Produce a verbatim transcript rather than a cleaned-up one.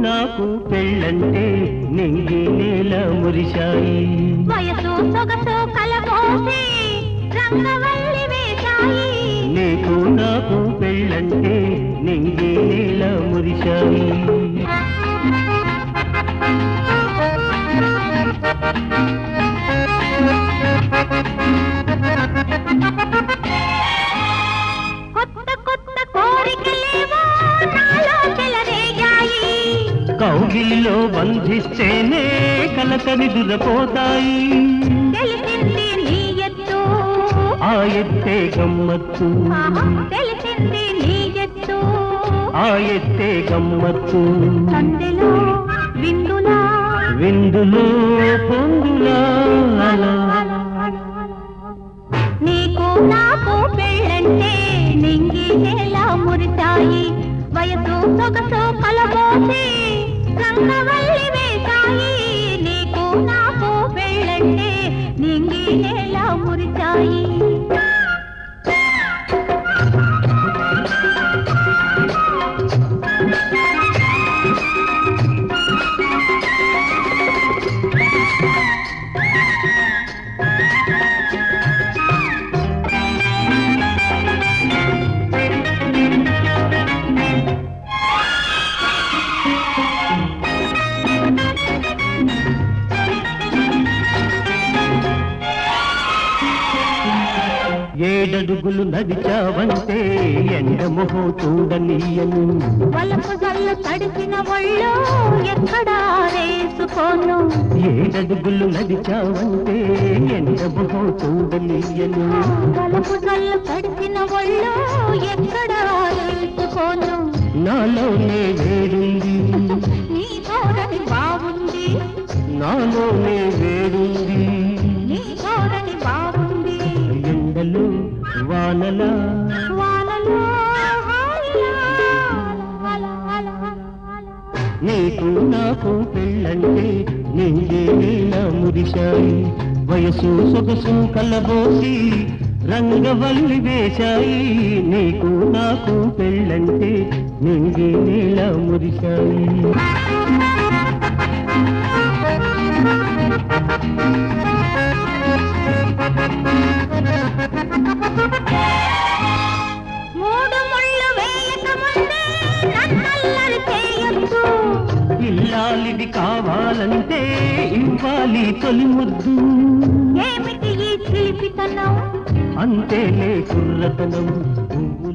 నాకు పెళ్ళంటే నింగి నేల మురిశాయి వయసు సొగసు కలబోసి రంగవల్లి వేశాయి నీకు నాకు పెళ్ళంటే నింగి నేల మురిశాయి కొత్త కొత్త కోరికలేవో నాలో చెలరేగాయి కౌగిలిలో బంధిస్తేనే కలతని దురపోతాయి తెలిసింది నీ ఎత్తు ఆ ఎత్తే గమ్మత్తు ఆహా, తెలిసింది నీ ఎత్తు ఆ ఎత్తే గమ్మత్తు సందెలో విందులా విందులో పొందులా నీకు నాకు పెళ్ళంటే నింగి నేల మురిశాయి వయసు సొగసు కలబోసి రంగవల్లి వేశాయి నీకు నాకు పెళ్ళంటే నింగి నేల మురిశాయి ఏడడుగులు నడిచావంటే ఎండమొహం చూడనీయను వలపు జల్లు తడిసిన ఒళ్ళు ఎక్కడా రేసుకోను ఏడడుగులు నడిచావంటే ఎండమొహం చూడనీయను వలపు జల్లు తడిసిన ఒళ్ళు ఎక్కడా రేసుకోను నాలోనే వేరుంది నీ ధోరణి బాగుంది నాలోనే వేరుంది నీ ధోరణి బాగుంది ఎండలు వానల వానలో హాయిలా, అలా, అలా, అలా. నీకు నాకు పెళ్ళంటే నింగే నీల మురిశాయి వయసు సొగసు కలబోసి రంగవల్లి వేశాయి నీకు నాకు పెళ్ళంటే నింగే నీల మురిశాయి మూడు ముళ్ళు వేయక ముందే నన్నల్లరి చేయొద్దు ఇల్లాలిది కావాలంటే ఇవ్వాలి తొలి ముద్దు ఏమిటి ఈ చిలిపితనం అంతేలే కుర్రతనం